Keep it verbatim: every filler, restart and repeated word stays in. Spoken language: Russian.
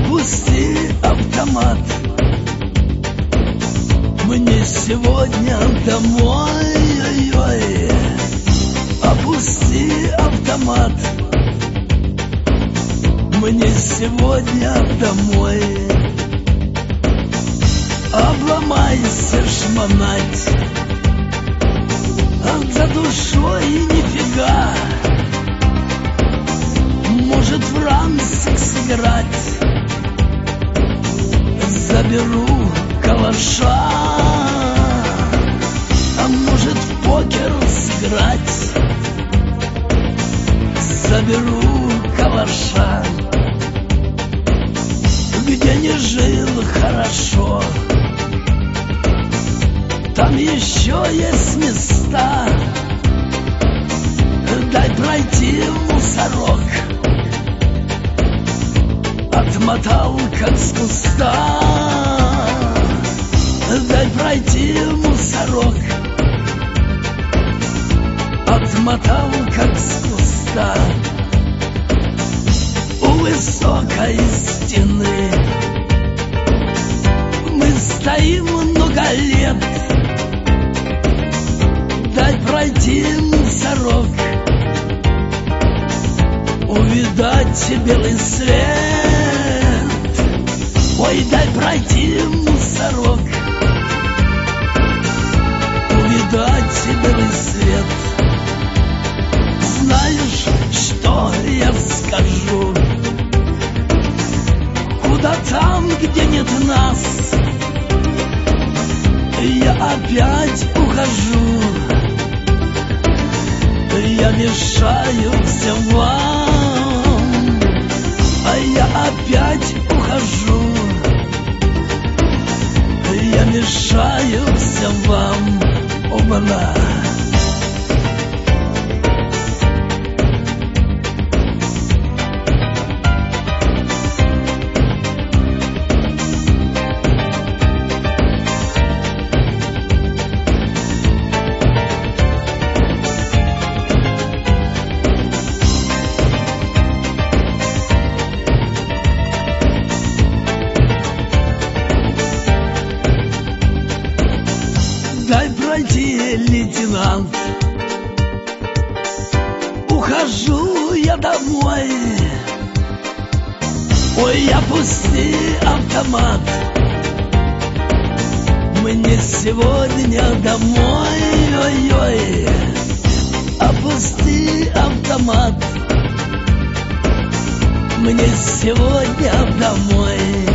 Опусти автомат, мне сегодня домой. Ой-ой. Опусти автомат, мне сегодня домой. Обломайся, шмонать, за душой нифига. Может, в рамсик сыграть, заберу калаша. А может, в покер сыграть, заберу калаша. Где не жил хорошо, там еще есть места. Дай пройти, мусорок, отмотал как с куста. Дай пройти, мусорок, отмотал как с куста. У высокой стены мы стоим много лет. Дай пройти, мусорок, увидать белый свет. Ой, дай пройти, мусорок, увидать белый свет. Знаешь, что я скажу? Куда там, где нет нас, я опять ухожу. Я мешаю всем вам, а я опять ухожу. Я мешаю всем вам. Оба-на. Дай пройти, лейтенант, ухожу я домой. Ой, опусти автомат, мне сегодня домой. Ой-ой. Опусти автомат, мне сегодня домой.